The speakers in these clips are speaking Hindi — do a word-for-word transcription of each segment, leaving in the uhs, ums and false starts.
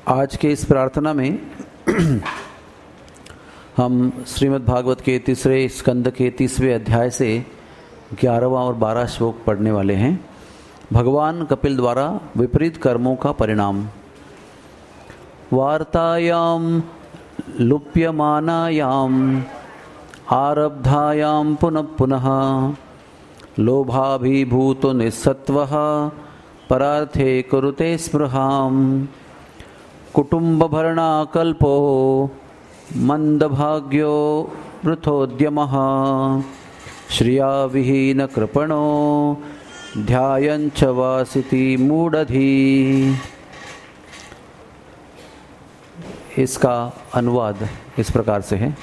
आज के इस प्रार्थना में हम श्रीमद् भागवत के तीसरे स्कंद के तीसवें अध्याय से ग्यारहवां और बारह श्लोक पढ़ने वाले हैं। भगवान कपिल द्वारा विपरीत कर्मों का परिणाम। वार्तायाम लुप्यमानायाम आरब्धायाम पुनः पुनः लोभाभिभूतो निस्सत्वः परार्थे कुरुते स्पृहाम् कुटुम्बभरणाकल्पो मंदभाग्यो वृथोद्यमः श्रिया विहीन कृपणो ध्यायञ्च वासिति मूढ़धी। इसका अनुवाद इस प्रकार से है।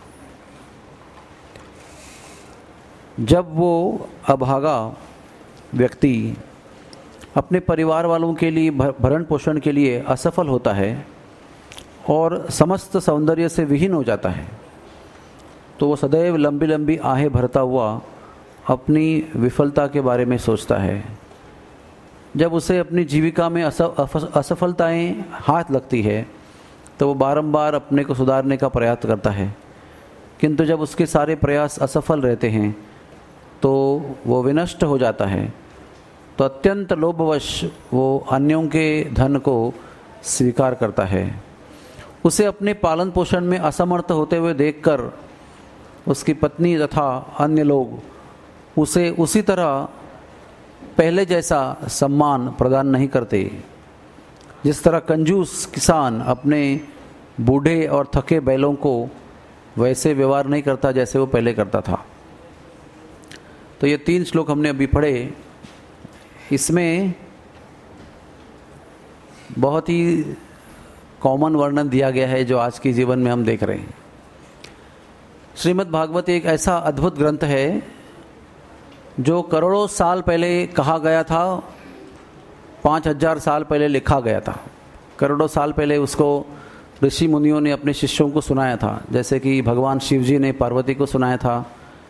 जब वो अभागा व्यक्ति अपने परिवार वालों के लिए भरण पोषण के लिए असफल होता है और समस्त सौंदर्य से विहीन हो जाता है, तो वो सदैव लंबी लंबी आहें भरता हुआ अपनी विफलता के बारे में सोचता है। जब उसे अपनी जीविका में असफलताएं हाथ लगती है तो वो बारंबार अपने को सुधारने का प्रयास करता है, किंतु जब उसके सारे प्रयास असफल रहते हैं तो वो विनष्ट हो जाता है। तो अत्यंत लोभवश वो अन्यों के धन को स्वीकार करता है। उसे अपने पालन पोषण में असमर्थ होते हुए देखकर उसकी पत्नी तथा अन्य लोग उसे उसी तरह पहले जैसा सम्मान प्रदान नहीं करते। जिस तरह कंजूस किसान अपने बूढ़े और थके बैलों को वैसे व्यवहार नहीं करता जैसे वो पहले करता था। तो ये तीन श्लोक हमने अभी पढ़े। इसमें बहुत ही कॉमन वर्णन दिया गया है जो आज के जीवन में हम देख रहे हैं। श्रीमद् भागवत एक ऐसा अद्भुत ग्रंथ है जो करोड़ों साल पहले कहा गया था, पाँच हजार साल पहले लिखा गया था। करोड़ों साल पहले उसको ऋषि मुनियों ने अपने शिष्यों को सुनाया था, जैसे कि भगवान शिव जी ने पार्वती को सुनाया था,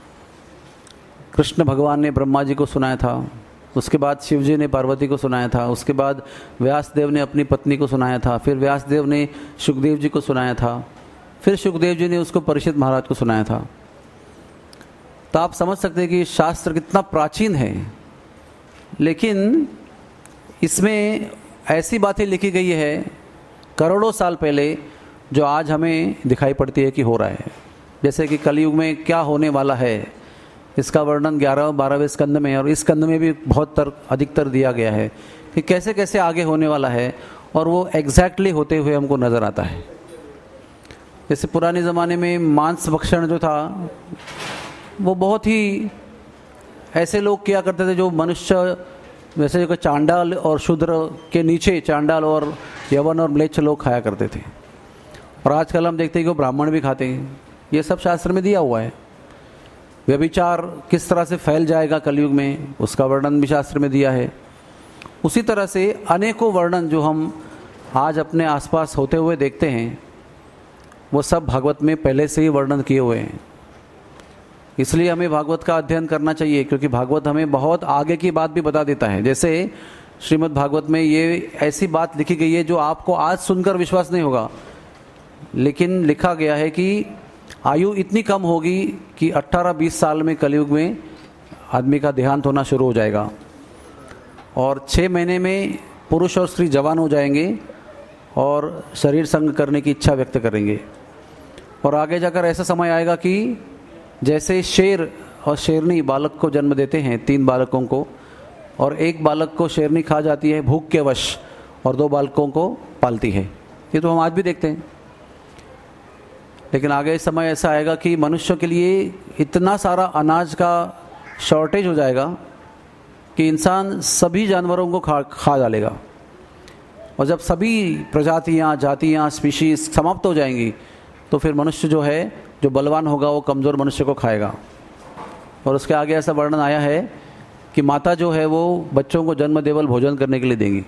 कृष्ण भगवान ने ब्रह्मा जी को सुनाया था, उसके बाद शिव जी ने पार्वती को सुनाया था, उसके बाद व्यासदेव ने अपनी पत्नी को सुनाया था, फिर व्यासदेव ने सुखदेव जी को सुनाया था, फिर सुखदेव जी ने उसको परीक्षित महाराज को सुनाया था। तो आप समझ सकते हैं कि शास्त्र कितना प्राचीन है, लेकिन इसमें ऐसी बातें लिखी गई है करोड़ों साल पहले जो आज हमें दिखाई पड़ती है कि हो रहा है। जैसे कि कलयुग में क्या होने वाला है, इसका वर्णन ग्यारह बारहवें स्कंद में और इस स्कंद में भी बहुत तर अधिकतर दिया गया है कि कैसे कैसे आगे होने वाला है, और वो एग्जैक्टली होते हुए हमको नज़र आता है। जैसे पुराने ज़माने में मांस भक्षण जो था वो बहुत ही ऐसे लोग किया करते थे जो मनुष्य वैसे जो चांडाल और शूद्र के नीचे चांडाल और यवन और म्लेच्छ लोग खाया करते थे। और आजकल हम देखते हैं कि वो ब्राह्मण भी खाते हैं। ये सब शास्त्र में दिया हुआ है। व्यभिचार किस तरह से फैल जाएगा कलयुग में, उसका वर्णन भी शास्त्र में दिया है। उसी तरह से अनेकों वर्णन जो हम आज अपने आसपास होते हुए देखते हैं वो सब भागवत में पहले से ही वर्णन किए हुए हैं। इसलिए हमें भागवत का अध्ययन करना चाहिए, क्योंकि भागवत हमें बहुत आगे की बात भी बता देता है। जैसे श्रीमद् भागवत में ये ऐसी बात लिखी गई है जो आपको आज सुनकर विश्वास नहीं होगा, लेकिन लिखा गया है कि आयु इतनी कम होगी कि अट्ठारह बीस साल में कलयुग में आदमी का देहांत होना शुरू हो जाएगा, और छः महीने में पुरुष और स्त्री जवान हो जाएंगे और शरीर संग करने की इच्छा व्यक्त करेंगे। और आगे जाकर ऐसा समय आएगा कि जैसे शेर और शेरनी बालक को जन्म देते हैं, तीन बालकों को, और एक बालक को शेरनी खा जाती है भूख के वश और दो बालकों को पालती है। ये तो हम आज भी देखते हैं। लेकिन आगे समय ऐसा आएगा कि मनुष्यों के लिए इतना सारा अनाज का शॉर्टेज हो जाएगा कि इंसान सभी जानवरों को खा खा डालेगा। और जब सभी प्रजातियां, जातियां, स्पीशीज समाप्त हो जाएंगी तो फिर मनुष्य जो है, जो बलवान होगा, वो कमज़ोर मनुष्य को खाएगा। और उसके आगे ऐसा वर्णन आया है कि माता जो है वो बच्चों को जन्म देवल भोजन करने के लिए देगी।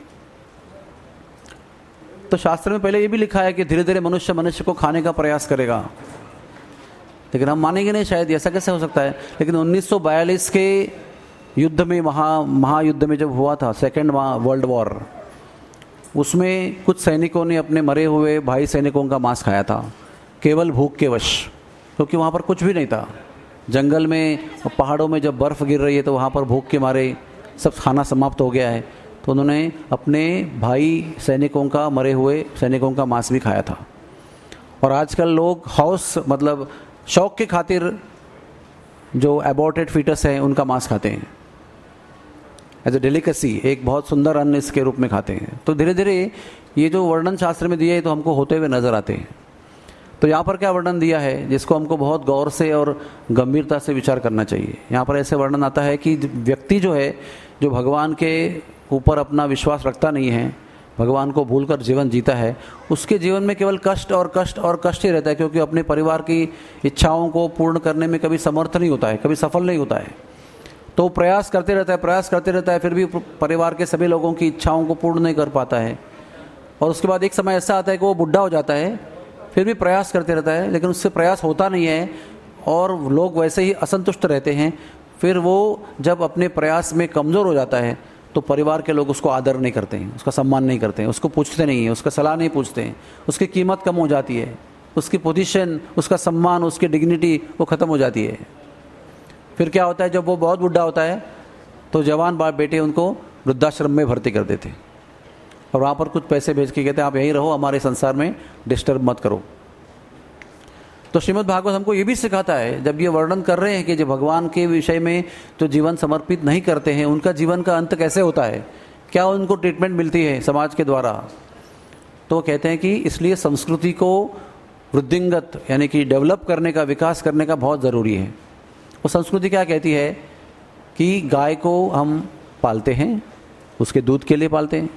तो शास्त्र में पहले ये भी लिखा है कि धीरे धीरे मनुष्य मनुष्य को खाने का प्रयास करेगा, लेकिन हम मानेंगे नहीं शायद, ऐसा कैसे हो सकता है। लेकिन उन्नीस सौ बयालीस के युद्ध में, महा महायुद्ध में जब हुआ था, सेकेंड वर्ल्ड वॉर, उसमें कुछ सैनिकों ने अपने मरे हुए भाई सैनिकों का मांस खाया था, केवल भूख के वश, क्योंकि वहाँ पर कुछ भी नहीं था। जंगल में और पहाड़ों में जब बर्फ़ गिर रही है तो वहाँ पर भूख के मारे सब खाना समाप्त हो गया है, तो उन्होंने अपने भाई सैनिकों का, मरे हुए सैनिकों का मांस भी खाया था। और आजकल लोग हौस मतलब शौक के खातिर जो एबॉर्टेड फीटस हैं उनका मांस खाते हैं, एज ए डेलिकेसी, एक बहुत सुंदर अन्न इसके रूप में खाते हैं। तो धीरे धीरे ये जो वर्णन शास्त्र में दिया है तो हमको होते हुए नजर आते हैं। तो यहाँ पर क्या वर्णन दिया है जिसको हमको बहुत गौर से और गंभीरता से विचार करना चाहिए। यहाँ पर ऐसे वर्णन आता है कि व्यक्ति जो है, जो भगवान के ऊपर अपना विश्वास रखता नहीं है, भगवान को भूलकर जीवन जीता है, उसके जीवन में केवल कष्ट और कष्ट और कष्ट ही रहता है, क्योंकि अपने परिवार की इच्छाओं को पूर्ण करने में कभी समर्थ नहीं होता है, कभी सफल नहीं होता है। तो प्रयास करते रहता है प्रयास करते रहता है फिर भी परिवार के सभी लोगों की इच्छाओं को पूर्ण नहीं कर पाता है। और उसके बाद एक समय ऐसा आता है कि वो बुढ़ा हो जाता है, फिर भी प्रयास करते रहता है, लेकिन उससे प्रयास होता नहीं है और लोग वैसे ही असंतुष्ट रहते हैं। फिर वो जब अपने प्रयास में कमज़ोर हो जाता है तो परिवार के लोग उसको आदर नहीं करते हैं, उसका सम्मान नहीं करते हैं, उसको पूछते नहीं हैं, उसका सलाह नहीं पूछते हैं, उसकी कीमत कम हो जाती है, उसकी पोजीशन, उसका सम्मान, उसकी डिग्निटी वो ख़त्म हो जाती है। फिर क्या होता है, जब वो बहुत बुढ़ा होता है तो जवान बाप बेटे उनको वृद्धाश्रम में भर्ती कर देते हैं और वहाँ पर कुछ पैसे भेज के कहते हैं आप यहीं रहो, हमारे संसार में डिस्टर्ब मत करो। तो श्रीमद् भागवत हमको ये भी सिखाता है, जब ये वर्णन कर रहे हैं कि जो भगवान के विषय में जो जीवन समर्पित नहीं करते हैं उनका जीवन का अंत कैसे होता है, क्या उनको ट्रीटमेंट मिलती है समाज के द्वारा। तो कहते हैं कि इसलिए संस्कृति को वृद्धिंगत यानी कि डेवलप करने का, विकास करने का बहुत ज़रूरी है। वो संस्कृति क्या कहती है कि गाय को हम पालते हैं, उसके दूध के लिए पालते हैं,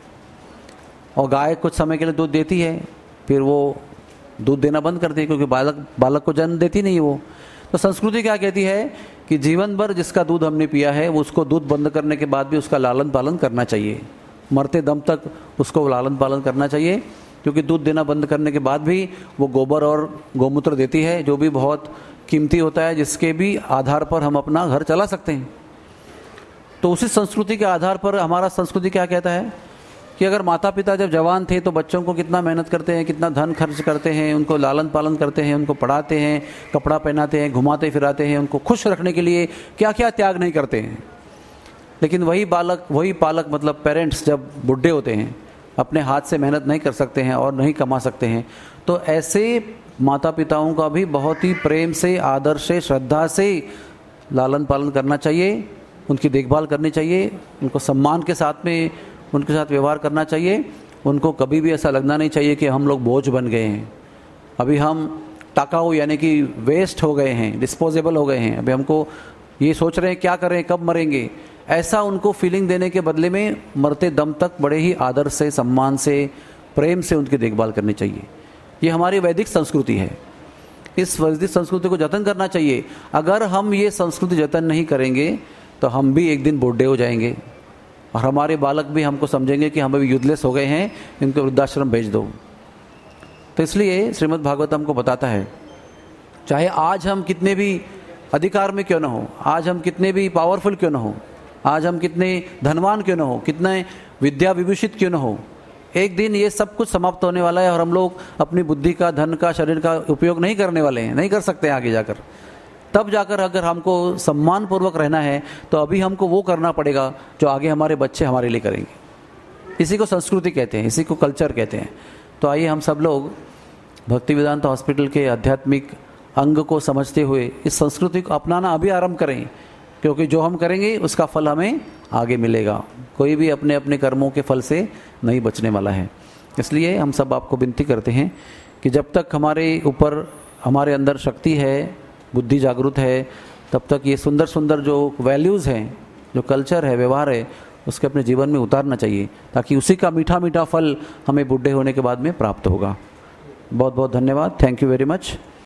और गाय कुछ समय के लिए दूध देती है, फिर वो दूध देना बंद करती है क्योंकि बालक बालक को जन्म देती नहीं वो। तो संस्कृति क्या कहती है कि जीवन भर जिसका दूध हमने पिया है वो उसको दूध बंद करने के बाद भी उसका लालन पालन करना चाहिए, मरते दम तक उसको लालन पालन करना चाहिए, क्योंकि दूध देना बंद करने के बाद भी वो गोबर और गोमूत्र देती है, जो भी बहुत कीमती होता है, जिसके भी आधार पर हम अपना घर चला सकते हैं। तो उसी संस्कृति के आधार पर हमारा संस्कृति क्या कहता है कि अगर माता पिता जब जवान थे तो बच्चों को कितना मेहनत करते हैं, कितना धन खर्च करते हैं, उनको लालन पालन करते हैं, उनको पढ़ाते हैं, कपड़ा पहनाते हैं, घुमाते फिराते हैं, उनको खुश रखने के लिए क्या क्या त्याग नहीं करते हैं। लेकिन वही बालक, वही पालक मतलब पेरेंट्स जब बुढ़े होते हैं, अपने हाथ से मेहनत नहीं कर सकते हैं और नहीं कमा सकते हैं, तो ऐसे माता पिताओं का भी बहुत ही प्रेम से, आदर से, श्रद्धा से लालन पालन करना चाहिए, उनकी देखभाल करनी चाहिए, उनको सम्मान के साथ में उनके साथ व्यवहार करना चाहिए। उनको कभी भी ऐसा लगना नहीं चाहिए कि हम लोग बोझ बन गए हैं, अभी हम टाकाऊ यानी कि वेस्ट हो गए हैं, डिस्पोजेबल हो गए हैं, अभी हमको ये सोच रहे हैं क्या करें, कब मरेंगे, ऐसा उनको फीलिंग देने के बदले में मरते दम तक बड़े ही आदर से, सम्मान से, प्रेम से उनकी देखभाल करनी चाहिए। ये हमारी वैदिक संस्कृति है, इस वैदिक संस्कृति को जतन करना चाहिए। अगर हम ये संस्कृति जतन नहीं करेंगे तो हम भी एक दिन बूढ़े हो जाएंगे और हमारे बालक भी हमको समझेंगे कि हम अभी यूजलेस हो गए हैं, इनको वृद्धाश्रम भेज दो। तो इसलिए श्रीमद् भागवत हमको बताता है, चाहे आज हम कितने भी अधिकार में क्यों ना हो, आज हम कितने भी पावरफुल क्यों ना हो, आज हम कितने धनवान क्यों ना हो, कितने विद्या विभूषित क्यों ना हो, एक दिन ये सब कुछ समाप्त होने वाला है और हम लोग अपनी बुद्धि का, धन का, शरीर का उपयोग नहीं करने वाले हैं, नहीं कर सकते हैं आगे जाकर। तब जाकर अगर हमको सम्मान पूर्वक रहना है तो अभी हमको वो करना पड़ेगा जो आगे हमारे बच्चे हमारे लिए करेंगे। इसी को संस्कृति कहते हैं, इसी को कल्चर कहते हैं। तो आइए हम सब लोग भक्ति वेदांत हॉस्पिटल के आध्यात्मिक अंग को समझते हुए इस संस्कृति को अपनाना अभी आरंभ करें, क्योंकि जो हम करेंगे उसका फल हमें आगे मिलेगा। कोई भी अपने अपने कर्मों के फल से नहीं बचने वाला है। इसलिए हम सब आपको विनती करते हैं कि जब तक हमारे ऊपर, हमारे अंदर शक्ति है, बुद्धि जागृत है, तब तक ये सुंदर सुंदर जो वैल्यूज़ हैं, जो कल्चर है, व्यवहार है, उसके अपने जीवन में उतारना चाहिए, ताकि उसी का मीठा मीठा फल हमें बूढ़े होने के बाद में प्राप्त होगा। बहुत बहुत धन्यवाद। Thank you very much.